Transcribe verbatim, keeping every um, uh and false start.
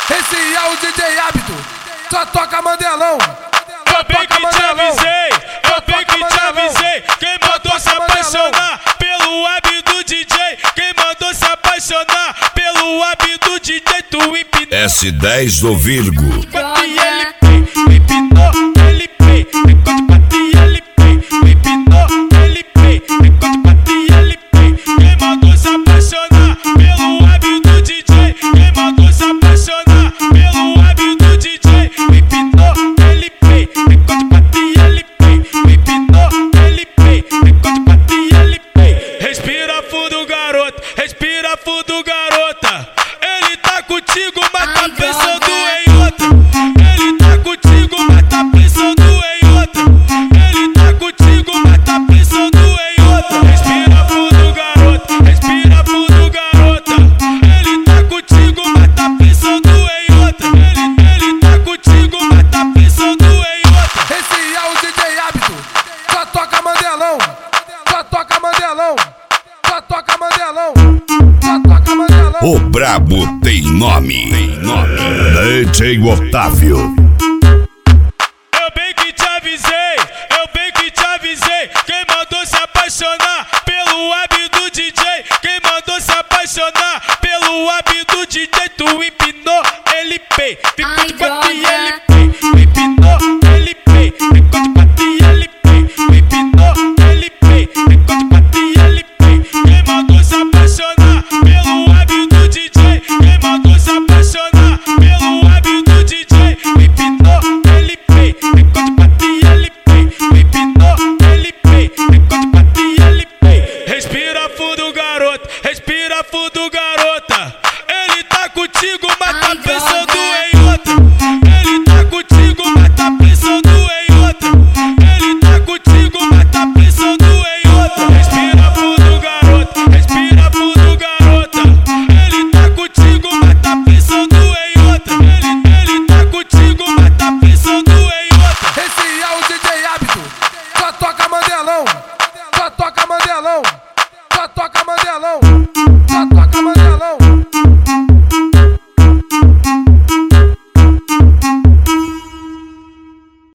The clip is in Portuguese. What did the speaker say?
Esse é o D J Hábito, só toca Mandelão. Eu bem que te avisei, eu bem que te avisei. Quem mandou se apaixonar pelo hábito do D J? Quem mandou se apaixonar pelo hábito do D J? Tu empinou S dez do Virgo. E ele pei, empinou, ele pei. Enquanto bate ele pei, empinou, ele pei. Enquanto bate ele pei. Quem mandou se apaixonar pelo hábito do D J? Quem mandou se apaixonar pelo hábito do D J? Empinou, ele pei. Enquanto bate ele pei, empinou, ele pei. Enquanto bate ele pei. Respira fundo, garoto, respira fundo, garota. Ele tá contigo, mas tá pensando em outra. Ele tá contigo, mas tá pensando em outra. Ele tá contigo, mas tá pensando em outra. Respira fundo, garoto, respira fundo, garota. Ele tá contigo, mas tá pensando em outra. Ele, ele tá contigo, mas tá pensando em outra. Esse é o D J Hábito, só toca Mandelão. Só toca Mandelão. Só toca Mandelão. Só toca Mandelão. O brabo tem nome. Tem nome. D J Otávio. Eu bem que te avisei, eu bem que te avisei. Quem mandou se apaixonar pelo hábito do D J? Quem mandou se apaixonar pelo hábito do D J? Tu empinou, ele pei. Enquanto bate ele pei. Empinou, ele pei. Enquanto bate ele pei. Empinou, ele pei. Enquanto bate ele pei. Quem mandou se apaixonar pelo hábito do D J? Quem mandou se apaixonar pelo hábito do D J? Empinou, ele pei. Enquanto bate ele pei. Empinou, ele pei. Enquanto bate ele pei. Respira fundo, garoto, respira fundo, garota. Ele tá contigo, mas tá pensando em outra. Ele tá contigo, mas tá pensando em outra. Ele tá contigo, mas tá pensando em outra. Respira fundo, garoto, respira fundo, garota. Ele tá contigo, mas tá pensando em outra. Ele, ele tá contigo, mas tá pensando em outra. Esse é o D J Hábito, só toca Mandelão. Só toca Mandelão. Só toca Mandelão.